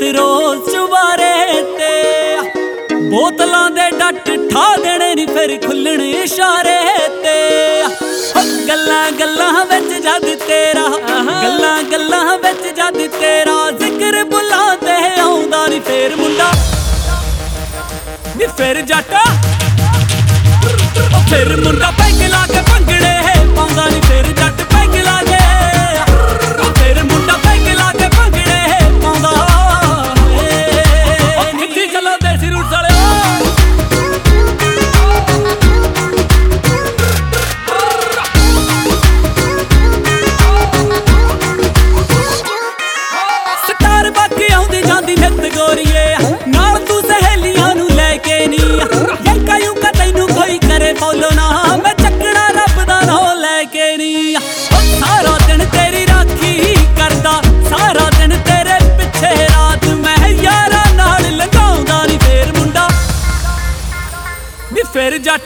ਨਿਤ ਰੋਜ਼ ਚੁਬਾਰੇ ਤੇ ਬੋਤਲਾਂ ਦੇ ਡੱਟ ਠਾ ਦੇਣੇ ਨੀ ਫਿਰ ਖੁੱਲਣ ਇਸ਼ਾਰੇ ਤੇ ਗੱਲਾਂ ਗੱਲਾਂ ਵਿੱਚ ਜਦ ਤੇਰਾ ਗੱਲਾਂ ਗੱਲਾਂ ਵਿੱਚ ਜਦ ਤੇਰਾ ਜ਼ਿਕਰ ਬੁੱਲਾਂ ਤੇ ਆਉਂਦਾ ਨੀ ਫੇਰ ਮੁੰਡਾ ਨੀ ਫਿਰ ਜੱਟ ਫਿਰ ਮੁੰਡਾ ਪੈਗ ਲਾ ਕੇ ਭੰਗੜੇ ਪਾਉਂਦਾ ਨੀ ਫਿਰ ਜੱਟ ਪੈਗ ਲਾ ਕੇ ਫਿਰ ਮੁੰਡਾ ਪੈਗ ਲਾ ਕੇ ਭੰਗੜੇ ਪਾਉਂਦਾ ਕਿੱਥੇ ਚੱਲੋ ਦੇਸੀ ਰੂਟਸ ਵਾਲਿਓ ਸਟਾਰ ਬਾਕੀ ਆਉਂਦੀ ਜਾਂਦੀ ਨਿੱਤ ਗੋਰੀਏ ਨਾਲ ਤੂੰ ਸਹੇਲੀਆਂ ਨੂੰ ਲੈ ਕੇ ਨੀ ਯੰਕਾ ਯੁੰਕਾ ਤੈਨੂੰ ਕੋਈ ਕਰੇ ਫੋਲੋ ਨਾ ਮੈਂ ਚੱਕਣਾ ਰੱਬ ਦਾ ਨਾਂ ਲੈ ਕੇ ਨੀ ਸਾਰਾ ਦਿਨ ਤੇਰੀ ਰਾਖੀ ਕਰਦਾ ਸਾਰਾ ਦਿਨ ਤੇਰੇ ਪਿੱਛੇ ਰਾਤ ਮੈਂ ਯਾਰਾਂ ਨਾਲ ਲੰਘਾਉਂਦਾ ਨੀ ਫੇਰ ਮੁੰਡਾ ਨੀ ਫੇਰ ਜੱਟ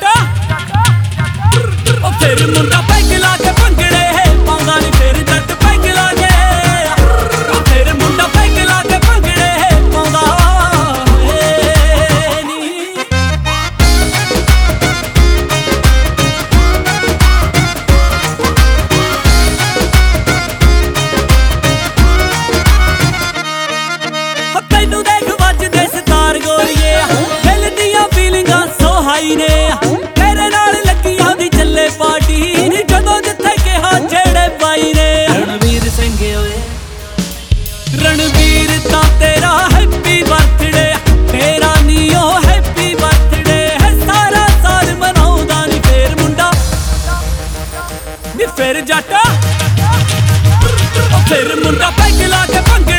ਫੇਰ ਮੁੰਡਾ ਪੈਗ ਲਾ ਕੇ ਭੰਗੜੇ ਪਾਉਂਦਾ ਨੀ ਫੇਰ ਜੱਟ ਪੈਗ ਲਾ ਕੇ ਫੇਰ ਮੁੰਡਾ ਪੈਗ ਲਾ ਕੇ ਭੰਗੜੇ ਪਾਉਂਦਾ ਤੈਨੂੰ ਦੇਖ ਵੱਜਦੇ ਸਿਤਾਰ ਗੋਰੀਏ ਦਿਲ ਦੀਆਂ ਫੀਲਿੰਗਾਂ ਸੋ ਹਾਈ ਨੇ ਮੇਰੇ ਨਾਲ ਲੱਗੀ ਆਉਂਦੀ ਚੱਲੇ ਪਾਰਟੀ ਨੀ ਜਦੋਂ ਜਿੱਥੇ ਕਿਹਾ ਜਿਹੜੇ ਬਾਈ ਨੇ ਰਣਵੀਰ ਸਿੰਘ ਓਏ ਰਣਵੀਰ ਤਾਂ ਤੇਰਾ ਹੈਪੀ ਬਰਥਡੇ ਤੇਰਾ ਨੀ ਓ ਹੈਪੀ ਬਰਥਡੇ ਸਾਰਾ ਸਾਲ ਮਨਾਉਂਦਾ ਨੀ ਫੇਰ ਮੁੰਡਾ ਨੀ ਫੇਰ ਜੱਟ ਫਿਰ ਮੁੰਡਾ ਪੈਗ ਲਾ ਕੇ ਭੰਗੜੇ